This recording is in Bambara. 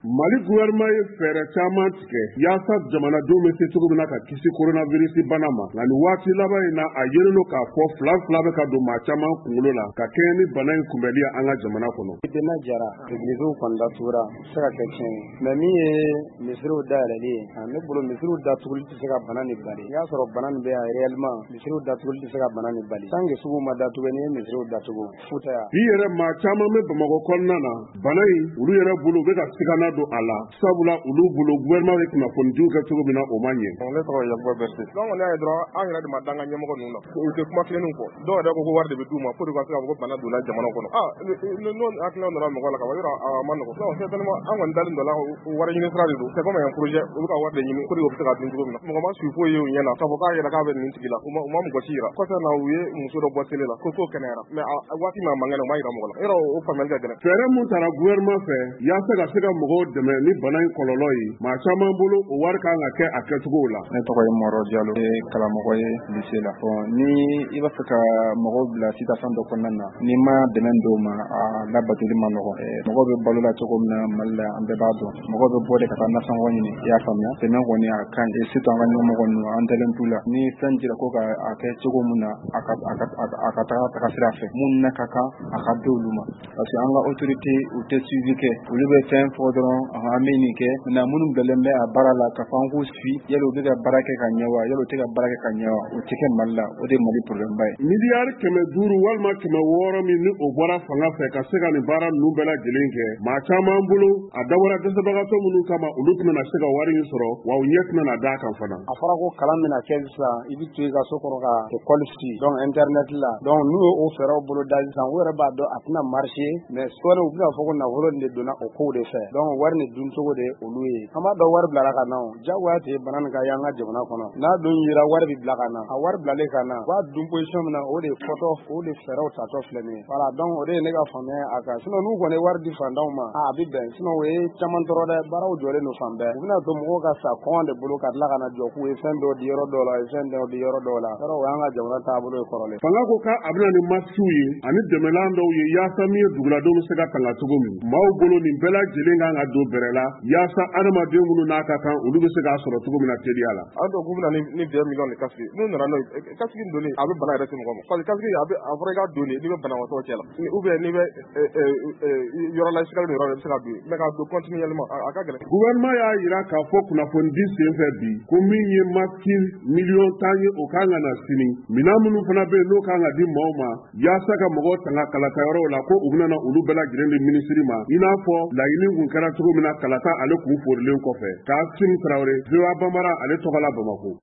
Mali gouvernement ye fɛɛrɛ caman tigɛ yaasa jamanadenw bɛ se cogo min na ka kisi coronavirus bana ma. Nka nin waati laban in na a yelen don k'a fɔ fila bɛ ka don maa caman kunkolo la ka kɛɲɛ ni bana in kunbɛli an ka jamana kɔnɔ. Dena jara église kɔni datugura se ka kɛ tiɲɛ ye mais min ye misiriw dayɛlɛli ye ne bolo misiriw datuguli tɛ se ka bana ni bali. I y'a sɔrɔ bana nin bɛ yan réellement misiriw datuguli tɛ se ka bana ni bali. Tant que sugu ma datugu ni ye misiriw datugu futa ya. Bi yɛrɛ maa caman bɛ Bamakɔ kɔnɔna na bana in olu yɛrɛ bolo u bɛ ka sigana don a la. Sabula olu bolo gouvernement bɛ kunnafonidiw kɛ cogo min na o ma ɲɛ. Ne tɔgɔ Yakuba Berete. Donc on y'a ye dɔrɔn an yɛrɛ de ma danga ɲɛmɔgɔ ninnu na. U tɛ kuma fileninw kɔ. Dɔw yɛrɛ ko wari de bɛ d'u ma pour que ka se ka fɔ ko bana donna jamana kɔnɔ. N'o hakilinaw nana mɔgɔ la ka ban yɔrɔ a ma nɔgɔn. Donc certainement an kɔni dalen dɔ la wari ɲini sira de don. C'est comme un projet u bɛ ka wari de ɲini pour que u bɛ se ka dun cogo min na. Mɔgɔ ma suit foyi ye u ɲɛna k'a fɔ k'a yɛrɛ k'a bɛ nin tigi la. U ma mɔgɔ si yira. Kɔfɛ na u ye muso dɔ bɔ télé la ko so kɛnɛyara. Mais a waati min a man kɛnɛ u ma yira mɔgɔ la. Yɔrɔ o faamuyali ka gɛlɛn. Fɛɛrɛ mun taara gouvernement fɛ yaasa ka se ka mɔgɔw dɛmɛ ni bana in kɔlɔlɔ ye. Maa caman bolo o wari kan ka kɛ a kɛcogo la. Ne tɔgɔ ye Mɔrɔ Jalo ye karamɔgɔ ye lycée la. Ni i b'a fɛ ka mɔgɔw bila situation dɔ kɔnɔna na ni ma dɛmɛ d'o ma a labatoli ma nɔgɔn. Mɔgɔw bɛ balo la cogo min na Mali la an bɛɛ b'a dɔn. Mɔgɔw bɛ bɔ de ka taa nasɔngɔ ɲini i y'a faamuya. Dɛmɛ kɔni a kan surtout an ka ɲɛmɔgɔ ninnu an dalen t'u la. Ni fɛn dira ko ka a kɛ cogo min na a ka taga sira fɛ. Mun na ka kan a ka d'olu ma. Parce que an ka autorité u tɛ suivi kɛ. Olu bɛ fɛn fɔ dɔrɔn an bɛ nin kɛ. Mais minnu bɛlen bɛ a baara la ka fɔ an k'u suivi yala u bɛ ka baara kɛ ka ɲɛ wa yala u tɛ ka baara kɛ ka ɲɛ wa o tɛ kɛ Mali la o de ye Mali problème ba ye. Miliyari 500 walima 600 min ni o bɔra fanga fɛ ka se ka nin baara ninnu bɛɛ lajɛlen kɛ maa caman bolo a dabɔra dɛsɛbagatɔ minnu kama olu tɛna se ka wari in sɔrɔ wa u ɲɛ tɛna d'a kan fana. A fɔra ko kalan bɛna kɛ sisan i bɛ to i ka so kɔnɔ ka école ci donc internet la donc n'u ye o fɛɛrɛw bolo da sisan u yɛrɛ b'a dɔn a tɛna marcher mais sɔɔni u bɛna fɔ ko nafolo nin de donna o kow de fɛ donc wari nin dun cogo de olu ye. An b'a dɔn wari bilara ka na o jagoya tɛ bana nin ka y'an ka jamana kɔnɔ n'a dun yera wari bi bila ka na a wari bilalen ka na b'a dun position min na o de fɔtɔ o de fɛɛrɛw tatɔ filɛ nin ye voilà donc o de ye ne ka faamuya a kan sinon n'u kɔni ye wari di fantanw ma a bɛ bɛn sinon o ye caman tɔɔrɔ dɛ baaraw jɔlen don fan bɛɛ u bɛna to mɔgɔw ka sa kɔngɔ de bolo ka tila ka na jɔ k'u ye fɛn dɔw di yɔrɔ dɔw la fɛn dɔw di yɔrɔ dɔw la yɔrɔ o y'an ka jamana taabolo ye kɔrɔlen. Fanga ko k'a bɛna ni masiw ye ani dɛmɛlan dɔw ye yaasa min ye duguladenw bɛ se ka tanga cogo min maaw bolo nin bɛɛ lajɛlen kan ka don bɛrɛ la yaasa adamaden minnu n'a ka kan olu bɛ se k'a sɔrɔ cogo min na teliya la. An dɔw k'u bɛna ni 2 millions de casque n'u nana n'o ye casque donni a bɛ bana yɛrɛ se mɔgɔ ma parce que casque a fɔra i ka don de n'i bɛ banabaatɔ cɛ la ou bien n'i bɛ yɔrɔ la sigali yɔrɔ la i bɛ se ka don mais k'a don continuellement a ka gɛlɛn. Gouvernement y'a jira k'a fɔ kunnafonidi senfɛ bi ko min ye masque miliyɔn 10 ye o kan ka na sini minɛn minnu fana bɛ yen n'o kan ka di maaw ma yaasa ka mɔgɔw tanga kalatayɔrɔw la ko u bɛna olu bɛɛ lajɛlen di minisiri ma i n'a fɔ laɲini kun kɛra cogo min na kalata ale kun forilen kɔfɛ Kassim Traoré VOA Bambara ale tɔgɔ la Bamakɔ.